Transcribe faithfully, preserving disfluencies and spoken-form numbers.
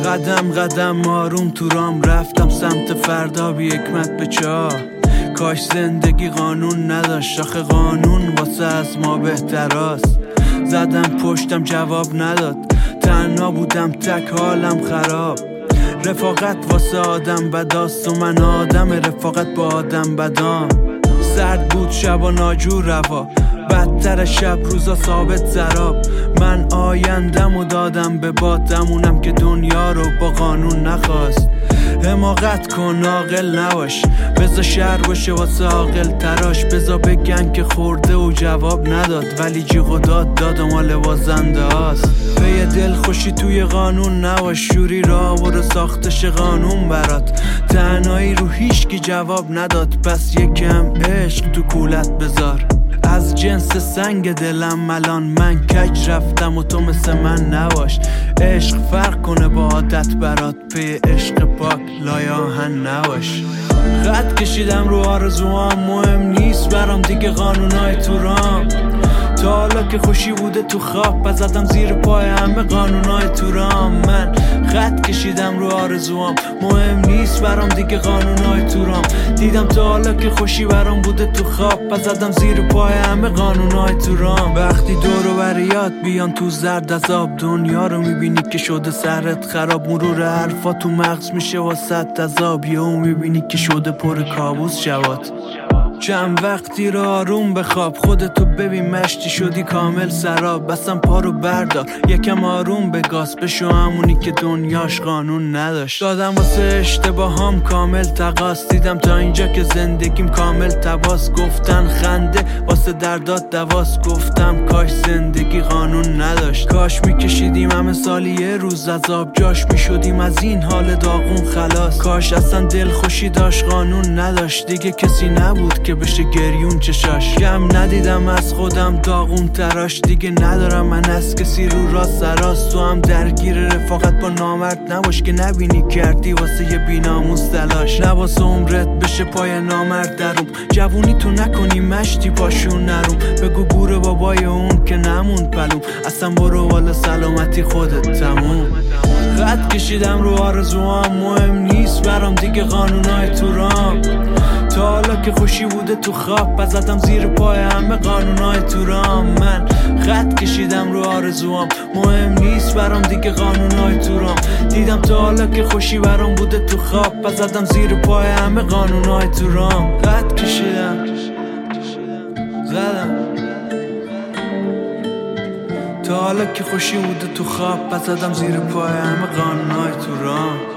قدم قدم آروم تو رام رفتم سمت فردا بی حکمت به چاه. کاش زندگی قانون نداشت، آخه قانون واسه از ما بهتراست. زدم پشتم جواب نداد، تنها بودم تک حالم خراب. رفاقت واسه آدم بداست و من آدم رفاقت با آدم بدام. سرد بود شب و ناجور روا، بدتر شب روزا ثابت زراب. من آیندم و دادم به بادمونم که دنیا رو با قانون نخواست. حماقت کن عاقل نباش، بذار شهر باشه واسه عاقل تراش. بذار بگن که خورده و جواب نداد، ولی جیغ و داد داد و مال بازنده هاست. به دل خوشی توی قانون نباش، شوری را برو ساختش قانون برات. تنهایی رو هیچکی جواب نداد، پس یکم عشق تو کولت بذار. از جنس سنگ دلم الان من کج رفتم و تو مثل من نباش. عشق فرق کنه با عادت برات، پی عشق پاک لای آهن نباش. خط کشیدم رو آرزوام، مهم نیست برام دیگه قانونای تو رام. تا حالا که خوشی بوده تو خواب، پس زدم زیر پای همه قانونای تو رام. من خط کشیدم رو آرزوام، مهم نیست برام دیگه قانونای تو رام. دیدم تا حالا که خوشی برام بوده تو خواب، پس زدم زیر پای همه قانونای تو رام. وقتی دور و بریات بیان تو زرد عذاب، دنیا رو میبینی که شده سرت خراب. مرور حرفا تو مغز میشه واسط عذاب، یهو میبینی که شده پر کابوس شبات. چند وقتی رو آروم بخواب، خودتو ببین مشتی شدی کامل سراب. بسم پارو بردار یکم آروم بگاز، بشو همونی که دنیاش قانون نداشت. دادم واسه اشتباهام کامل تقاس، دیدم تا اینجا که زندگیم کامل تباس. گفتن خنده واسه دردات دواس، گفتم کاش زندگی قانون نداشت. کاش میکشیدیم همه سالی یه روز عذاب، جاش میشدیم از این حال داغون خلاص. کاش اصلا دل خوشی داشت قانون نداشت، دیگه کسی نبود که بشه گریون چشاش. کم ندیدم از خودم داغون تراش، دیگه ندارم من از کسی رو را سراست. تو هم درگیر رفاقت با نامرد نباش، که نبینی کردی واسه یه بیناموس تلاش. نباس عمرت بشه پای نامرد دروم، جوونی تو نکنی مشتی پاشون نروم. بگو گور بابای اون که نموند پلوم، اصلا برو والا سلامتی خودت تموم. خط کشیدم رو آرزوام، مهم نیست برام دیگه قانونای تو رام. تا حالا که خوشی بوده تو خواب، پس زدم زیر پای همه قانونای تو رام. من خط کشیدم رو آرزوام، مهم نیست برام دیگه قانونای تو رام. دیدم تا حالا که خوشی برام بوده تو خواب، پس زدم زیر پای همه قانونای تو رام. خط کشیدم زدم تا حالا که خوشی بوده تو خواب، پس زدم زیر پای همه قانونای تو رام.